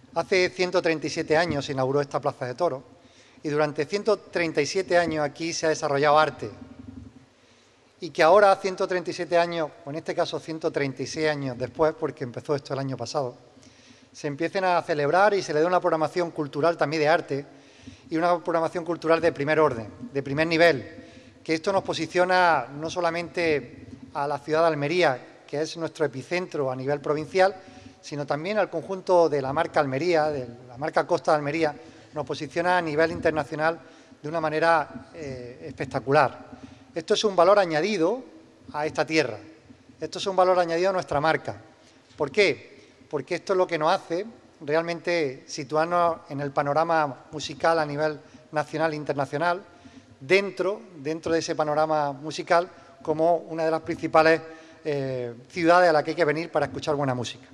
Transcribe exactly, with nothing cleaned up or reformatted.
Hace ciento treinta y siete años se inauguró esta Plaza de Toros y durante ciento treinta y siete años aquí se ha desarrollado arte. Y que ahora, ciento treinta y siete años, o en este caso ciento treinta y seis años después, porque empezó esto el año pasado, se empiecen a celebrar y se le dé una programación cultural también de arte y una programación cultural de primer orden, de primer nivel, que esto nos posiciona no solamente a la ciudad de Almería, que es nuestro epicentro a nivel provincial, sino también al conjunto de la marca Almería, de la marca Costa de Almería, nos posiciona a nivel internacional de una manera eh, espectacular. Esto es un valor añadido a esta tierra, esto es un valor añadido a nuestra marca. ¿Por qué? Porque esto es lo que nos hace realmente situarnos en el panorama musical a nivel nacional e internacional, dentro, dentro de ese panorama musical como una de las principales eh, ciudades a la que hay que venir para escuchar buena música.